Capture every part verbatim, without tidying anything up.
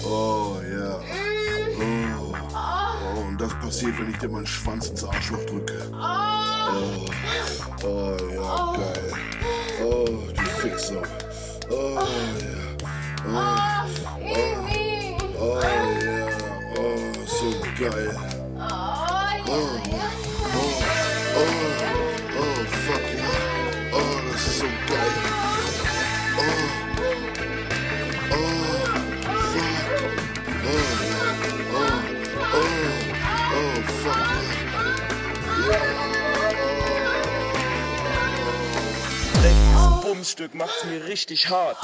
Oh ja. Oh. Oh, und das passiert, wenn ich dir meinen Schwanz ins Arschloch drücke. Oh, oh ja, geil. Oh, du Fixer. Oh ja. Oh, oh, oh ja. Oh, so geil. Oh, oh, oh, oh, fuck ja. Oh, das ist so geil. Oh, oh, fuck. Oh, oh, oh, oh, fuck ja. Dieses Bumsstück macht's mir richtig hart.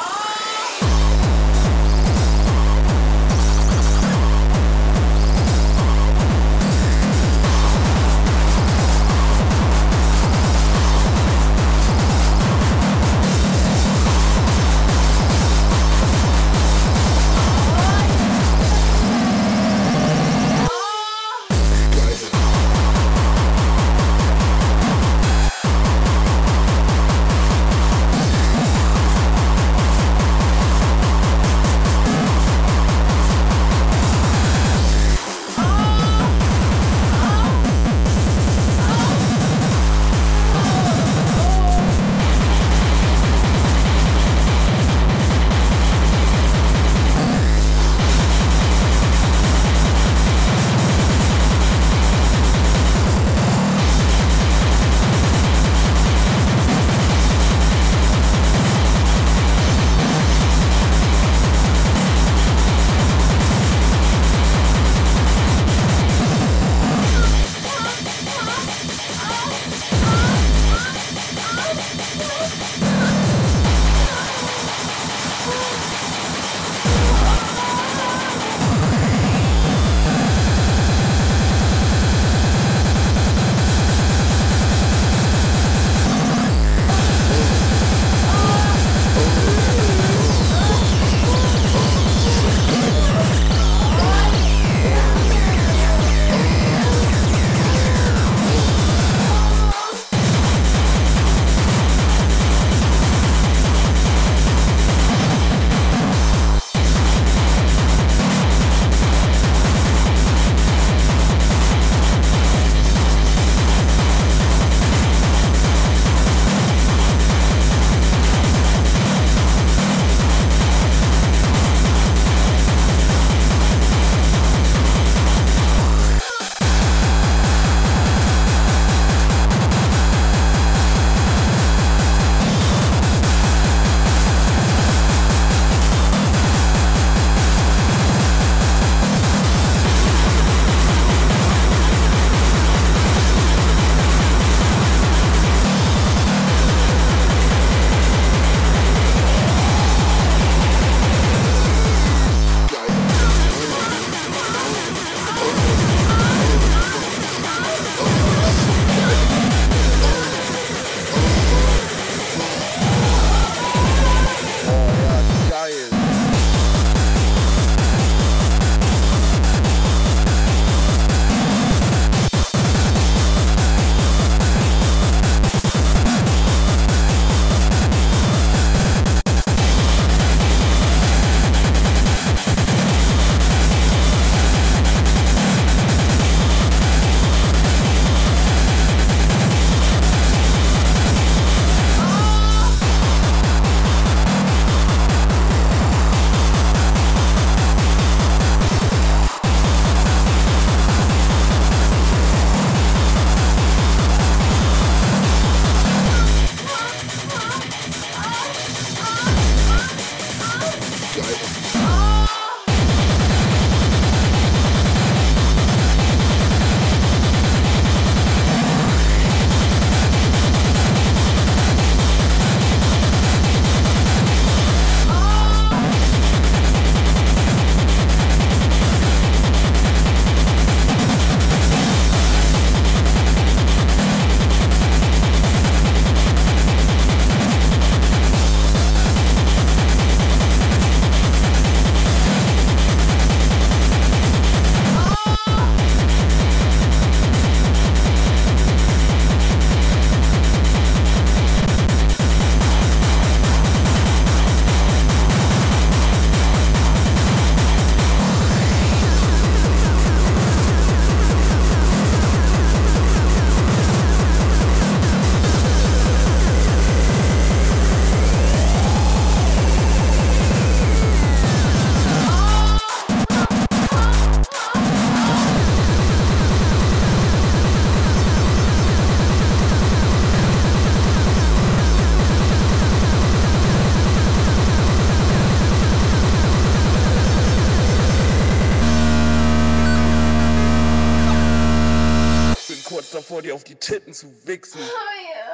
Titten zu wichsen. Oh ja.